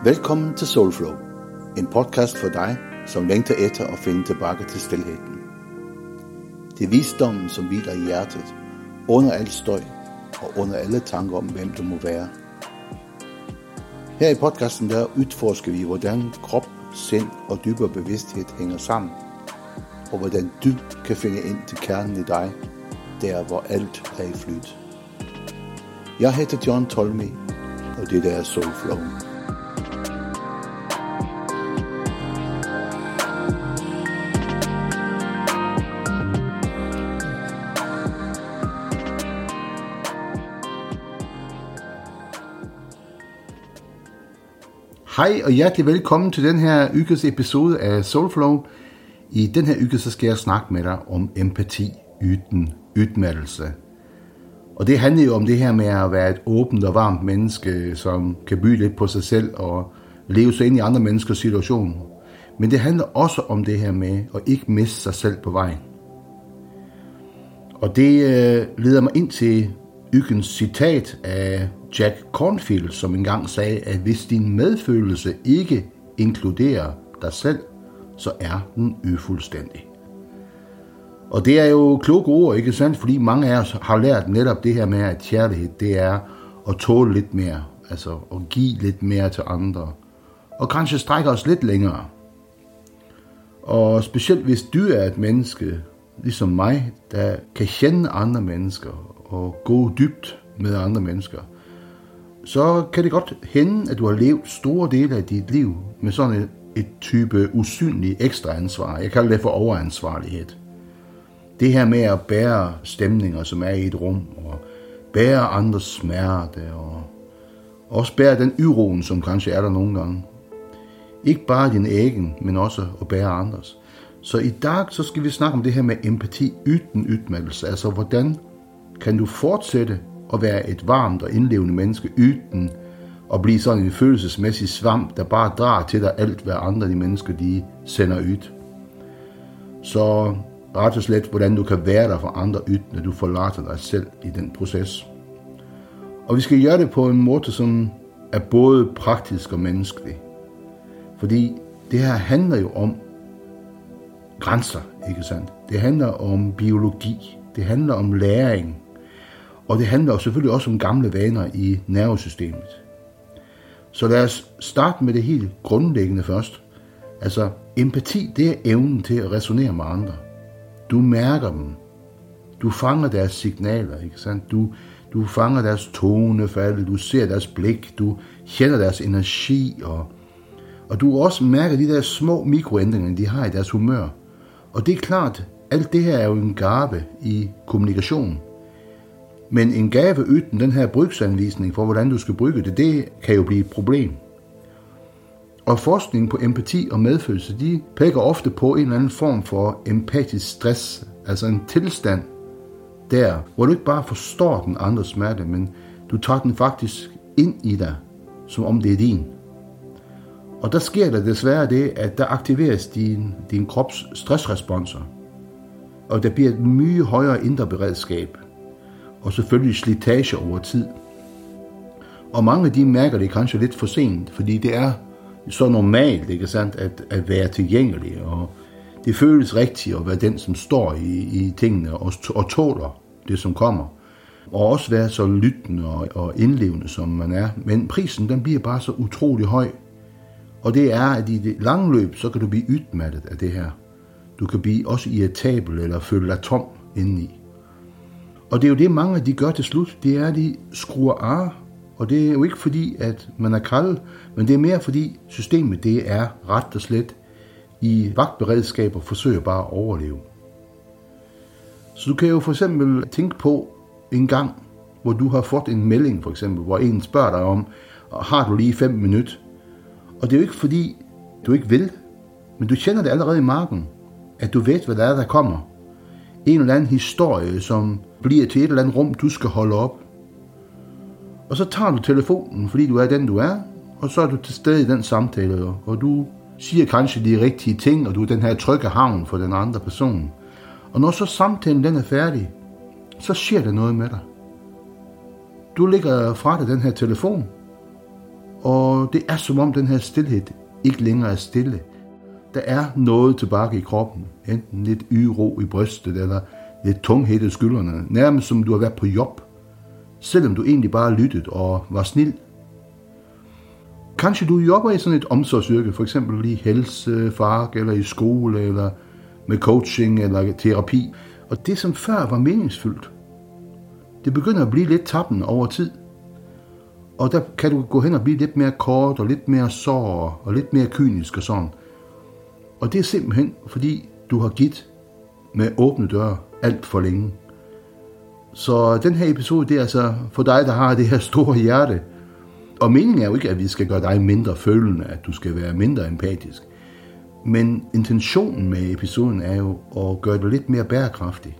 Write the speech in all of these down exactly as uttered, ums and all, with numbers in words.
Velkommen til Soulflow, en podcast for dig, som længter efter at finde tilbage til stilheden. Det er visdommen, som hviler i hjertet, under al støj og under alle tanker om, hvem du må være. Her i podcasten der udforsker vi, hvordan krop, sind og dybere bevidsthed hænger sammen, og hvordan du kan finde ind til kernen i dig, der hvor alt er i flyt. Jeg hedder John Tolmi, og det der er Soulflow. Hej og hjertelig velkommen til den her uges episode af Soulflow. I den her uge så skal jeg snakke med dig om empati uden udmattelse. Og det handler jo om det her med at være et åbent og varmt menneske, som kan byde lidt på sig selv og leve sig ind i andre menneskers situation. Men det handler også om det her med at ikke miste sig selv på vejen. Og det øh, leder mig ind til ugens citat af Jack Kornfield, som engang sagde, at hvis din medfølelse ikke inkluderer dig selv, så er den ufuldstændig. Og det er jo kloge ord, ikke sandt? Fordi mange af os har lært netop det her med, at kærlighed, det er at tåle lidt mere, altså at give lidt mere til andre, og kanskje strække os lidt længere. Og specielt hvis du er et menneske, ligesom mig, der kan kende andre mennesker og gå dybt med andre mennesker, så kan det godt hende, at du har levet store dele af dit liv med sådan et, et type usynlig ekstra ansvar. Jeg kalder det for overansvarlighed. Det her med at bære stemninger, som er i et rum, og bære andres smerte, og også bære den uroen, som kanskje er der nogle gange. Ikke bare din egen, men også at bære andres. Så i dag så skal vi snakke om det her med empati uden udmattelse. Altså hvordan kan du fortsætte at være et varmt og indlevende menneske uden at blive sådan en følelsesmæssig svamp, der bare drar til dig alt, hvad andre de mennesker de sender ud. Så ret og slet, hvordan du kan være der for andre uden, når du forlader dig selv i den proces. Og vi skal gøre det på en måde, som er både praktisk og menneskelig. Fordi det her handler jo om grænser, ikke sandt? Det handler om biologi, det handler om læring, og det handler selvfølgelig også om gamle vaner i nervesystemet. Så lad os starte med det helt grundlæggende først. Altså, empati, det er evnen til at resonere med andre. Du mærker dem. Du fanger deres signaler, ikke sandt? Du, du fanger deres tonefald, du ser deres blik, du kender deres energi, og, og du også mærker de der små mikroændringer, de har i deres humør. Og det er klart, alt det her er jo en gave i kommunikation. Men en gave uden den her brugsanvisning for, hvordan du skal bruge det, det kan jo blive et problem. Og forskning på empati og medfølelse, de peger ofte på en eller anden form for empatisk stress, altså en tilstand der, hvor du ikke bare forstår den andres smerte, men du tager den faktisk ind i dig, som om det er din. Og der sker der desværre det, at der aktiveres din, din krops stressresponser, og der bliver et mye højere indre beredskab, og selvfølgelig slitage over tid. Og mange de mærker det kanskje lidt for sent, fordi det er så normalt, ikke sandt, at, at være tilgængelig, og det føles rigtigt at være den, som står i, i tingene og, og tåler det, som kommer, og også være så lyttende og, og indlevende, som man er. Men prisen, den bliver bare så utrolig høj, og det er, at i det lange løb, så kan du blive udmattet af det her. Du kan blive også irritabel eller føle dig tom indeni. Og det er jo det, mange de gør til slut, det er, at de skruer af. Og det er jo ikke fordi, at man er kald, men det er mere fordi systemet, det er ret og slet i vagtberedskab og forsøger bare at overleve. Så du kan jo for eksempel tænke på en gang, hvor du har fået en melding, for eksempel, hvor en spørger dig om, har du lige fem minutter? Og det er jo ikke fordi, du ikke vil, men du kender det allerede i marken, at du ved, hvad der er, der kommer. En eller anden historie, som bliver til et eller andet rum, du skal holde op. Og så tager du telefonen, fordi du er den, du er, og så er du til stede i den samtale, og du siger kanskje de rigtige ting, og du er den her trygge havn for den andre person. Og når så samtalen den er færdig, så sker der noget med dig. Du lægger fra dig den her telefon, Og det er som om den her stilhed ikke længere er stille. Der er noget tilbage i kroppen, enten lidt uro i brystet eller lidt tunghed i skuldrene, nærmest som du har været på job, selvom du egentlig bare lyttede og var snild. Kanskje du jobber i sådan et omsorgsyrke, for eksempel i helsefag, eller i skole, eller med coaching eller terapi, og det som før var meningsfyldt, det begynder at blive lidt tappen over tid. Og der kan du gå hen og blive lidt mere kort, og lidt mere sår, og lidt mere kynisk og sådan. Og det er simpelthen, fordi du har givet med åbne døre alt for længe. Så den her episode, det er altså for dig, der har det her store hjerte. Og meningen er jo ikke, at vi skal gøre dig mindre følende, at du skal være mindre empatisk. Men intentionen med episoden er jo at gøre det lidt mere bærekraftig.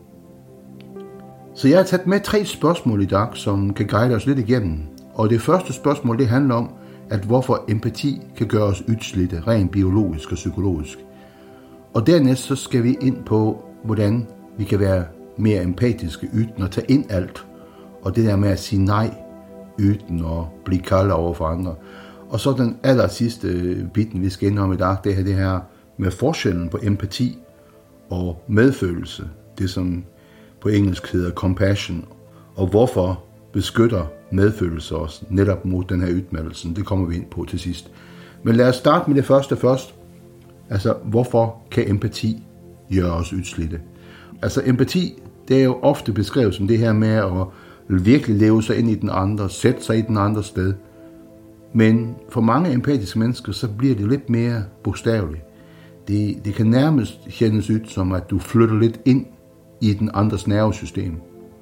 Så jeg har taget med tre spørgsmål i dag, som kan guide os lidt igennem. Og det første spørgsmål, det handler om, at hvorfor empati kan gøre os udslidte, rent biologisk og psykologisk. Og dernæst så skal vi ind på, hvordan vi kan være mere empatiske uden at tage ind alt. Og det der med at sige nej, uden at blive kold over for andre. Og så den aller sidste biten, vi skal ind om i dag, det her, det her med forskellen på empati og medfølelse. Det som på engelsk hedder compassion. Og hvorfor beskytter medfølelse os netop mod den her udmeldelse. Det kommer vi ind på til sidst. Men lad os starte med det første først. Altså, hvorfor kan empati gøre os udslidte? Altså, empati, det er jo ofte beskrevet som det her med at virkelig leve sig ind i den andre, sætte sig i den andre sted. Men for mange empatiske mennesker, så bliver det lidt mere bogstaveligt. Det, det kan nærmest kändes ud som, at du flytter lidt ind i den andres nervesystem.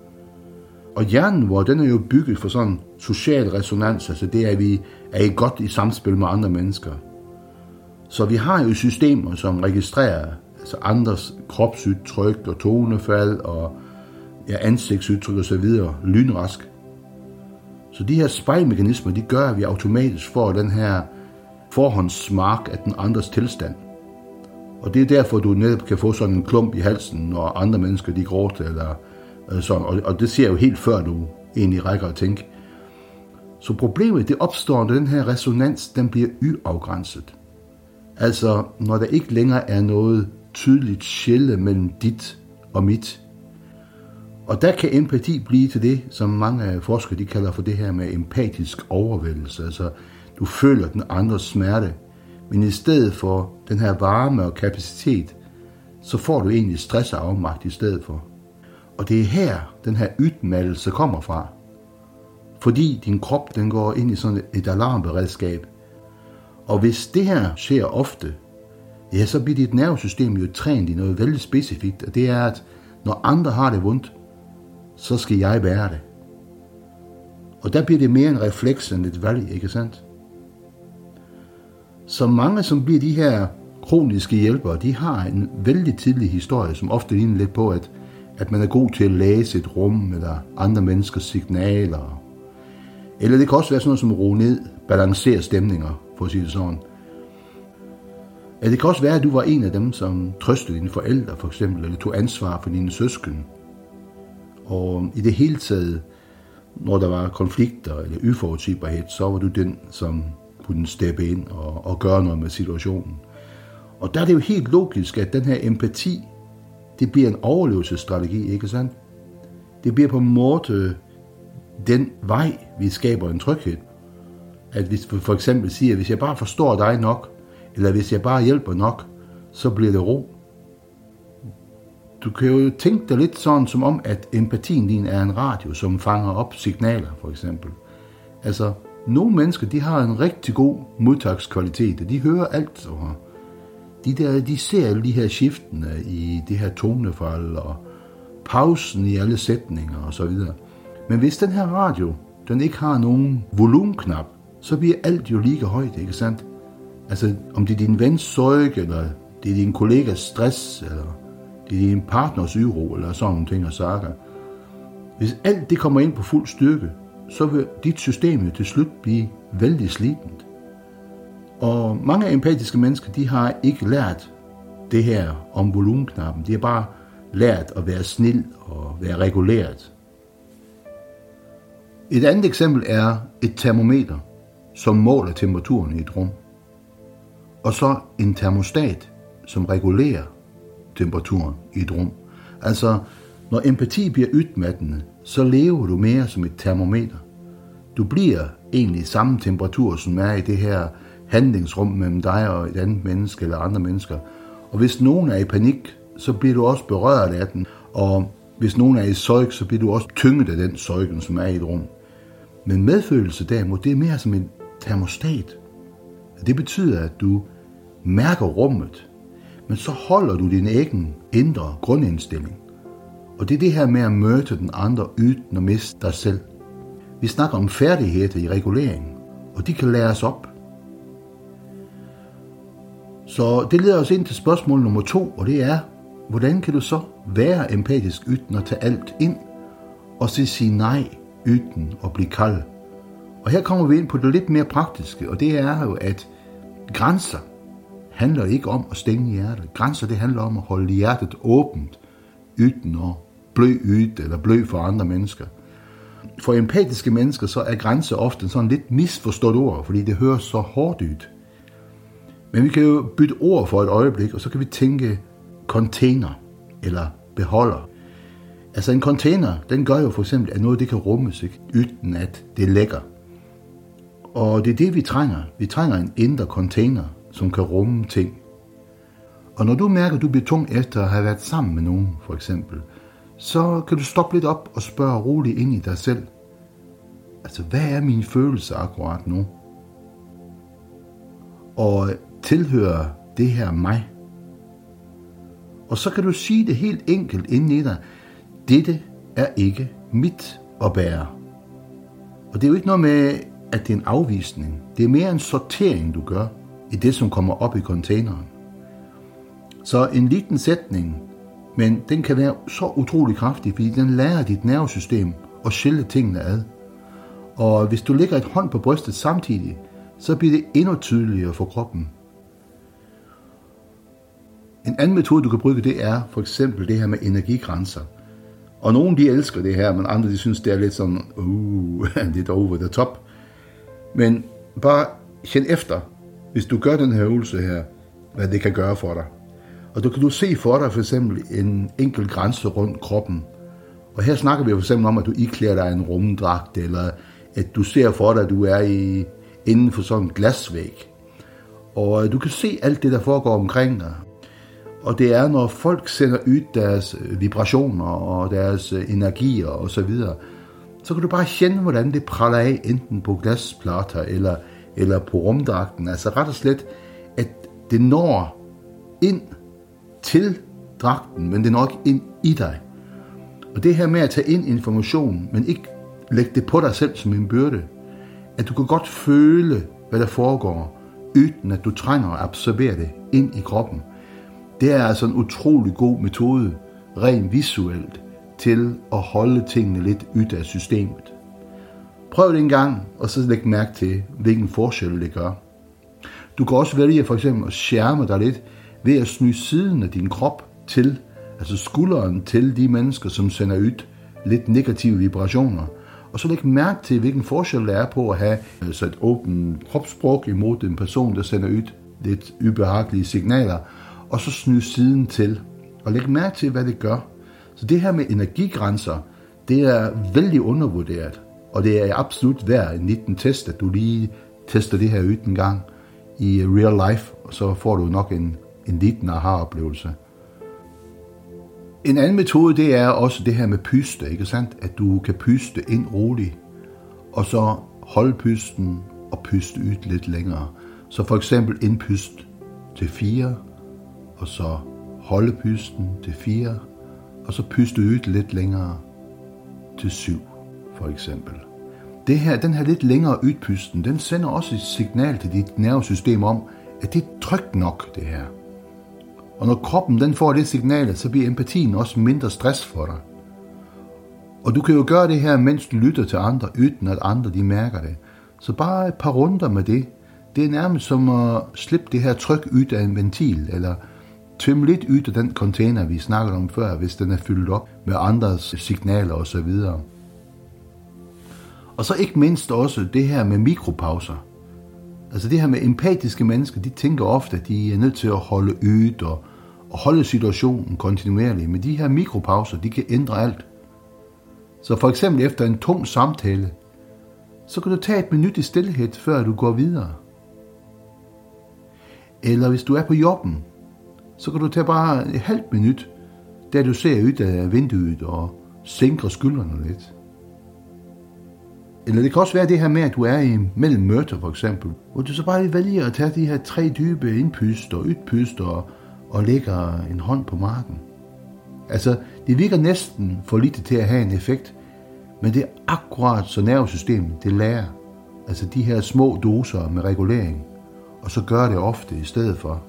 Og hjernen, hvor den er jo bygget for sådan social resonans, altså det er, at vi er i godt i samspil med andre mennesker. Så vi har jo systemer, som registrerer altså andres kropsudtryk og tonefald og ja, ansigtsudtryk og så videre lynrask. Så de her spejlmekanismer, de gør, at vi automatisk får den her forhåndssmag af den andres tilstand. Og det er derfor, du netop kan få sådan en klump i halsen, når andre mennesker de gråter eller sådan. Og, og det ser jo helt før du egentlig rækker at tænke. Så problemet, det opstår, når den her resonans, den bliver uafgrænset. Altså, når der ikke længere er noget tydeligt skille mellem dit og mit. Og der kan empati blive til det, som mange forskere de kalder for det her med empatisk overvældelse. Altså, du føler den andres smerte, men i stedet for den her varme og kapacitet, så får du egentlig stress og afmagt i stedet for. Og det er her, den her udmattelse kommer fra. Fordi din krop, den går ind i sådan et alarmberedskab. Og hvis det her sker ofte, ja, så bliver dit nervesystem jo trænet i noget vældig specifikt, og det er, at når andre har det vondt, så skal jeg være det. Og der bliver det mere en refleks end et valg, ikke sandt? Så mange, som bliver de her kroniske hjælpere, de har en vældig tidlig historie, som ofte ligner lidt på, at, at man er god til at læse et rum, eller andre menneskers signaler. Eller det kan også være sådan noget som at roe ned, balancere stemninger, for at sige det sådan. Ja, det kan også være, at du var en af dem, som trøstede dine forældre, for eksempel, eller tog ansvar for dine søskende. Og i det hele taget, når der var konflikter eller uforudsigbarhed, så var du den, som kunne steppe ind og, og gøre noget med situationen. Og der er det jo helt logisk, at den her empati, det bliver en overlevelsesstrategi, ikke sandt? Det bliver på en måde den vej, vi skaber en tryghed. At hvis vi for eksempel siger, at hvis jeg bare forstår dig nok, eller hvis jeg bare hjælper nok, så bliver det ro. Du kan jo tænke dig lidt sådan som om, at empatien din er en radio, som fanger op signaler, for eksempel. Altså, nogle mennesker, de har en rigtig god modtagskvalitet, og de hører alt så her. De, der, de ser alle de her skiftene i det her tonefald, og pausen i alle sætninger, og så videre. Men hvis den her radio, den ikke har nogen volumenknap, så bliver alt jo lige højt, ikke sandt? Altså, om det er din vens sorg, eller det er din kollegas stress, eller det er din partners uro, eller sådan nogle ting og sager. Hvis alt det kommer ind på fuld styrke, så vil dit system jo til slut blive vældig slitent. Og mange empatiske mennesker, de har ikke lært det her om volumenknappen. De har bare lært at være snild og være reguleret. Et andet eksempel er et termometer, som måler temperaturen i et rum. Og så en termostat, som regulerer temperaturen i et rum. Altså, når empati bliver udmattende, så lever du mere som et termometer. Du bliver egentlig samme temperatur, som er i det her handlingsrum mellem dig og et andet menneske eller andre mennesker. Og hvis nogen er i panik, så bliver du også berørt af den. Og hvis nogen er i sorg, så bliver du også tynget af den sorgen, som er i et rum. Men medfølelse derimod, det er mere som en termostat. Det betyder, at du mærker rummet, men så holder du din egen indre grundindstilling. Og det er det her med at møde den andre uden at miste dig selv. Vi snakker om færdigheder i reguleringen, og de kan læres op. Så det leder os ind til spørgsmål nummer to, og det er, hvordan kan du så være empatisk uden at tage alt ind, og så sige nej uden at blive kald? Og her kommer vi ind på det lidt mere praktiske, og det er jo, at grænser handler ikke om at stænge hjertet. Grænser, det handler om at holde hjertet åbent, uden at blø ud eller blø for andre mennesker. For empatiske mennesker, så er grænser ofte sådan lidt misforstået ord, fordi det høres så hårdt ud. Men vi kan jo bytte ord for et øjeblik, og så kan vi tænke container eller beholder. Altså en container, den gør jo for eksempel, at noget det kan rummes, ikke? Uden at det lækker. Og det er det, vi trænger. Vi trænger en indre container, som kan rumme ting. Og når du mærker, at du bliver tung efter at have været sammen med nogen, for eksempel, så kan du stoppe lidt op og spørge roligt ind i dig selv. Altså, hvad er mine følelser akkurat nu? Og tilhører det her mig? Og så kan du sige det helt enkelt inden i dig. Dette er ikke mit at bære. Og det er jo ikke noget med, at det er en afvisning. Det er mere en sortering, du gør i det, som kommer op i containeren. Så en liten sætning, men den kan være så utrolig kraftig, fordi den lærer dit nervesystem at skille tingene ad. Og hvis du lægger et hånd på brystet samtidig, så bliver det endnu tydeligere for kroppen. En anden metode, du kan bruge, det er for eksempel det her med energigrænser. Og nogle de elsker det her, men andre de synes, det er lidt sådan, uh, lidt over the top. Men bare kend efter, hvis du gør den her øvelse her, hvad det kan gøre for dig. Og du kan du se for dig for eksempel en enkelt grænse rundt kroppen. Og her snakker vi for eksempel om, at du iklæder dig en rumdragt, eller at du ser for dig, at du er i, inden for sådan en glasvæg. Og du kan se alt det, der foregår omkring dig. Og det er, når folk sender ud deres vibrationer og deres energier og så videre, så kan du bare kende, hvordan det praller af, enten på glasplater eller, eller på rumdragten. Altså ret og slet, at det når ind til dragten, men det når ikke ind i dig. Og det her med at tage ind information, men ikke lægge det på dig selv som en byrde, at du kan godt føle, hvad der foregår, uden at du trænger at absorbere det ind i kroppen. Det er altså en utrolig god metode, rent visuelt, til at holde tingene lidt ud af systemet. Prøv det en gang, og så læg mærke til, hvilken forskel det gør. Du kan også vælge for eksempel at skærme dig lidt ved at sny siden af din krop til, altså skulderen til de mennesker, som sender ud lidt negative vibrationer. Og så læg mærke til, hvilken forskel der er på at have altså et åbent kropssprog imod en person, der sender ud lidt ubehagelige signaler, og så sny siden til, og læg mærke til, hvad det gør. Så det her med energigrænser, det er vældig undervurderet, og det er absolut værd en liten test, at du lige tester det her ud en gang i real life, og så får du nok en, en liten aha-oplevelse. En anden metode, det er også det her med puste, ikke sandt? At du kan puste ind roligt, og så holde pusten og puste ud lidt længere. Så for eksempel indpust til fire, og så holde pusten til fire, og så puste ud lidt længere til syv, for eksempel. Det her, den her lidt længere udpusten, den sender også et signal til dit nervesystem om, at det er trygt nok, det her. Og når kroppen den får det signal, så bliver empatien også mindre stress for dig. Og du kan jo gøre det her, mens du lytter til andre, uden at andre de mærker det. Så bare et par runder med det. Det er nærmest som at slippe det her tryk ud af en ventil, eller tømme lidt ud af den container, vi snakkede om før, hvis den er fyldt op med andres signaler osv. Og så ikke mindst også det her med mikropauser. Altså det her med empatiske mennesker, de tænker ofte, at de er nødt til at holde øget og, og holde situationen kontinuerligt. Men de her mikropauser, de kan ændre alt. Så for eksempel efter en tung samtale, så kan du tage et minut i stillhed, før du går videre. Eller hvis du er på jobben, så kan du tage bare et halvt minut, da du ser ud af vinduet og sænker skuldrene lidt. Eller det kan også være det her med, at du er i mellem møder for eksempel, hvor du så bare vælger at tage de her tre dybe indpust og udpust og, og lægger en hånd på marken. Altså, det virker næsten for lidt til at have en effekt, men det er akkurat så nervesystemet, det lærer. Altså de her små doser med regulering, og så gør det ofte i stedet for.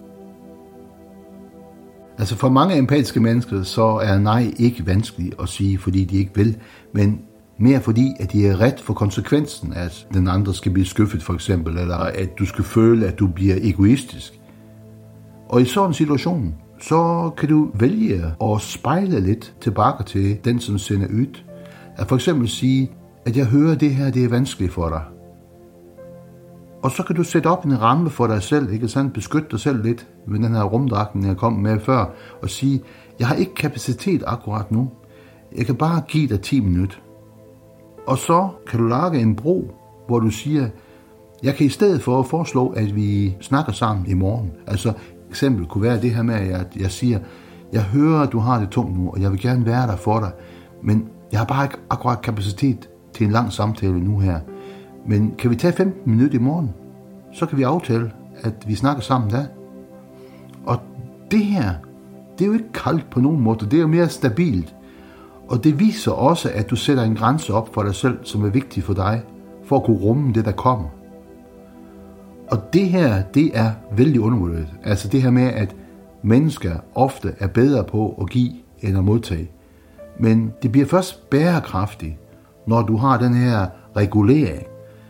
Altså for mange empatiske mennesker, så er nej ikke vanskeligt at sige, fordi de ikke vil, men mere fordi, at de er ret for konsekvensen, at den andre skal blive skuffet for eksempel, eller at du skal føle, at du bliver egoistisk. Og i sådan en situation, så kan du vælge at spejle lidt tilbage til den, som sender ud. At for eksempel sige, at jeg hører det her, det er vanskeligt for dig. Og så kan du sætte op en ramme for dig selv, ikke sandt? Beskytte dig selv lidt med den her rumdragten, jeg kom med før, og sige, jeg har ikke kapacitet akkurat nu. Jeg kan bare give dig ti minutter. Og så kan du lage en bro, hvor du siger, jeg kan i stedet for at foreslå, at vi snakker sammen i morgen. Altså eksempel kunne være det her med, at jeg siger, jeg hører, at du har det tungt nu, og jeg vil gerne være der for dig, men jeg har bare ikke akkurat kapacitet til en lang samtale nu her. Men kan vi tage femten minutter i morgen? Så kan vi aftale, at vi snakker sammen da. Og det her, det er jo ikke koldt på nogen måde, det er jo mere stabilt. Og det viser også, at du sætter en grænse op for dig selv, som er vigtig for dig, for at kunne rumme det, der kommer. Og det her, det er vældig undervurderet. Altså det her med, at mennesker ofte er bedre på at give end at modtage. Men det bliver først bærekraftigt, når du har den her regulering.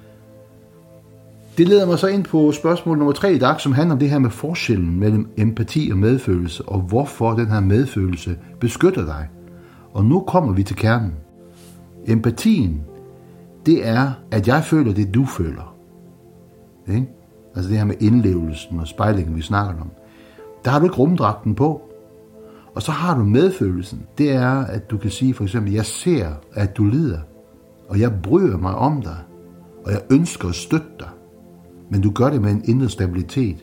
Det leder mig så ind på spørgsmål nummer tre i dag, som handler om det her med forskellen mellem empati og medfølelse, og hvorfor den her medfølelse beskytter dig. Og nu kommer vi til kernen. Empatien, det er, at jeg føler det, du føler. Ikke? Altså det her med indlevelsen og spejlingen, vi snakker om. Der har du ikke rumdragten på. Og så har du medfølelsen. Det er, at du kan sige for eksempel, jeg ser, at du lider, og jeg bryder mig om dig, og jeg ønsker at støtte dig. Men du gør det med en indre stabilitet.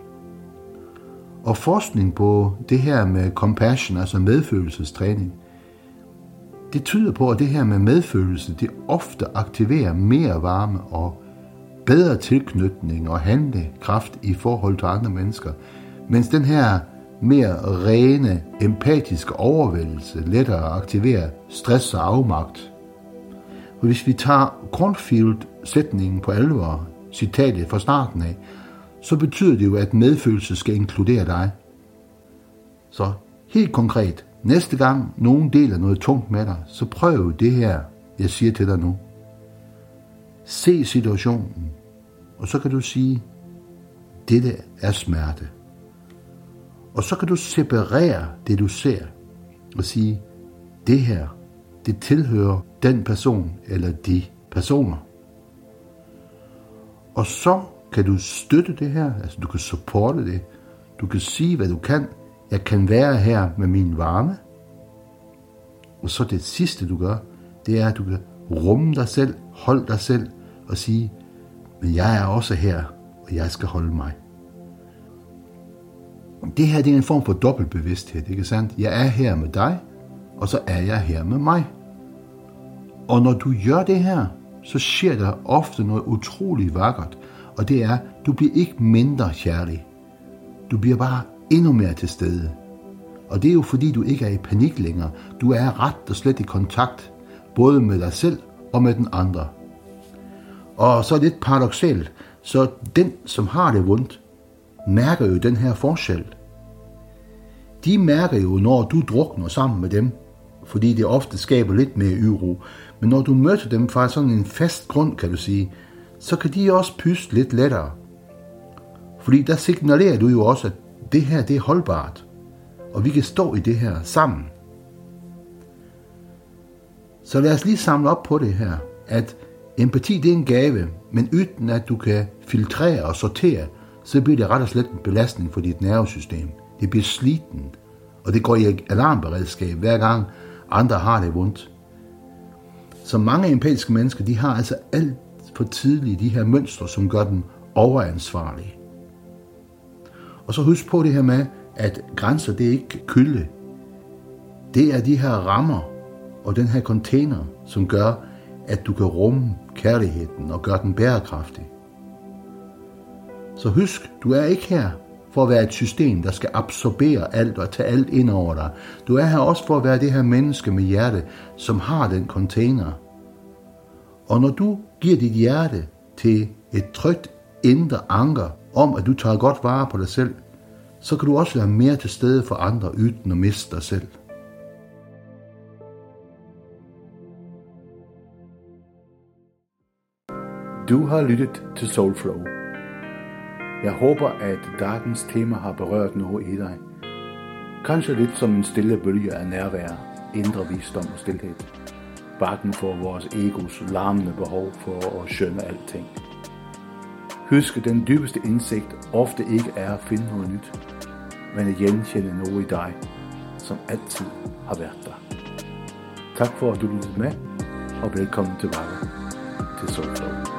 Og forskning på det her med compassion, altså medfølelsestræning, det tyder på, at det her med medfølelse, det ofte aktiverer mere varme og bedre tilknytning og handlekraft i forhold til andre mennesker. Mens den her mere rene, empatiske overvældelse lettere aktiverer stress og afmagt. Og hvis vi tager Cornfield-sætningen på alvor, citatet fra starten af, så betyder det jo, at medfølelse skal inkludere dig. Så helt konkret, næste gang nogen deler noget tungt med dig, så prøv det her, jeg siger til dig nu. Se situationen, og så kan du sige, dette er smerte. Og så kan du separere det, du ser, og sige, det her, det tilhører den person eller de personer. Og så kan du støtte det her, altså du kan supporte det. Du kan sige, hvad du kan. Jeg kan være her med min varme. Og så det sidste, du gør, det er, at du kan rumme dig selv, holde dig selv og sige, men jeg er også her, og jeg skal holde mig. Det her, det er en form for dobbeltbevidsthed, ikke sandt? Jeg er her med dig, og så er jeg her med mig. Og når du gør det her, så sker der ofte noget utroligt vakkert, og det er, du bliver ikke mindre kærlig. Du bliver bare endnu mere til stede. Og det er jo fordi, du ikke er i panik længere. Du er ret og slet i kontakt, både med dig selv og med den andre. Og så er det lidt paradoksalt, så den, som har det vondt, mærker jo den her forskel. De mærker jo, når du drukner sammen med dem, fordi det ofte skaber lidt mere uro. Men når du møder dem fra sådan en fast grund, kan du sige, så kan de også puste lidt lettere. Fordi der signalerer du jo også, at det her, det er holdbart. Og vi kan stå i det her sammen. Så lad os lige samle op på det her, at Empati, det er en gave, men uden at du kan filtrere og sortere, så bliver det ret og slet en belastning for dit nervesystem. Det bliver sliten, og det går i alarmberedskab hver gang andre har det vondt. Så mange empatiske mennesker, de har altså alt for tidligt de her mønstre, som gør dem overansvarlige. Og så husk på det her med, at grænser, det er ikke kulde. Det er de her rammer og den her container, som gør, at du kan rumme kærligheden og gøre den bærekraftig. Så husk, du er ikke her for at være et system, der skal absorbere alt og tage alt ind over dig. Du er her også for at være det her menneske med hjerte, som har den container. Og når du giver dit hjerte til et trygt indre anker om, at du tager godt vare på dig selv, så kan du også være mere til stede for andre, uden at miste dig selv. Du har lyttet til Soulflow. Jeg håber, at dagens tema har berørt noget i dig. Kanskje lidt som en stille bølge af nærvær, indre visdom og stilhed. Bakken for vores egos larmende behov for at skønne alting. Husk, at den dybeste indsigt ofte ikke er at finde noget nyt, men at genkende noget i dig, som altid har været der. Tak for, at du lyttede med, og velkommen tilbage til Soulflow.